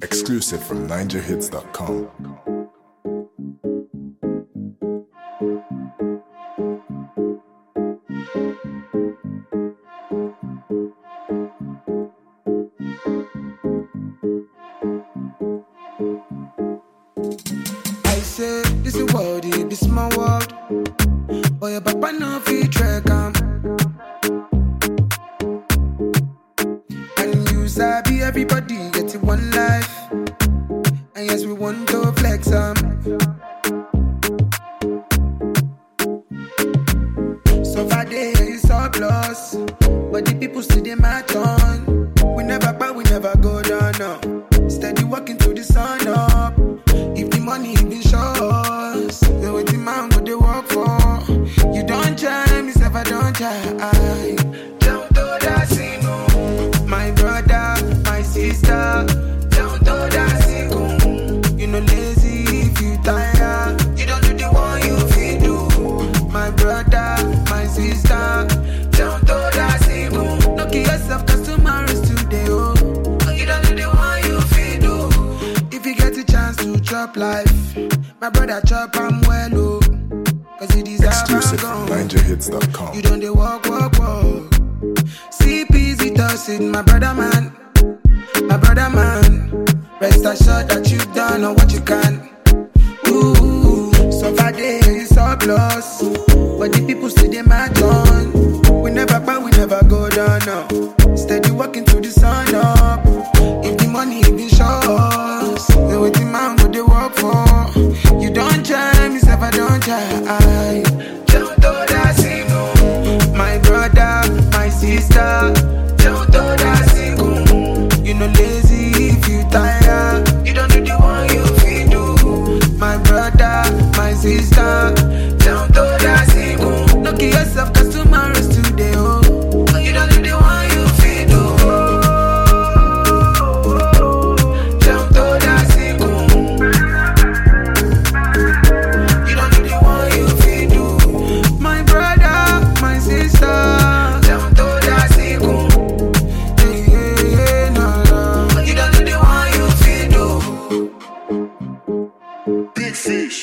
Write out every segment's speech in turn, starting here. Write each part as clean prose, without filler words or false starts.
Exclusive from NinjaHits.com. I say, this is world, it be small world. But your papa no fit track am. And you sabi everybody get it one life. And yes, we want to flex am. So far day is surplus, but the people still they match on. We never buy, we never go down now. Steady walking to the sun up. If the money been shows, then what the man go they work for? You don't try, me self I don't try. Down to that single, my brother, my sister. Down to that single, you know lazy if you tired. You don't do the one you feel do. My brother, my sister. Down to that single, no kill yourself 'cause tomorrow is today. Oh, you don't do the one you feel do. If you get a chance to chop life, my brother chop am well, oh. 'Cause you deserve Exclusive from NinjaHits.com. you don't dey walk. See easy tossing, my brother man. My brother man. Rest assured that you've done all what you can. Ooh, so far day is surplus, but the people still they match on. We never buy, we never go down now. Steady walking to the sun up. If the money been shows, then what the man go they work for? You don't try, me self I don't try. Don't do that single, my brother, my sister. Don't do that single, you know lazy if you tired. You don't do the one you feel do. My brother, my sister. Don't do that single, no kill yourself 'cause tomorrow's today. Oh, you don't do the one you feel do. Don't do that single, you don't do the one you feel do. My brother, my sister. Don't do that single, no. You don't do the one you feel do. Big fish.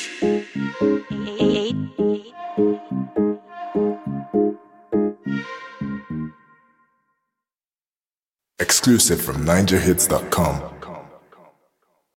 Exclusive from NinjaHits.com.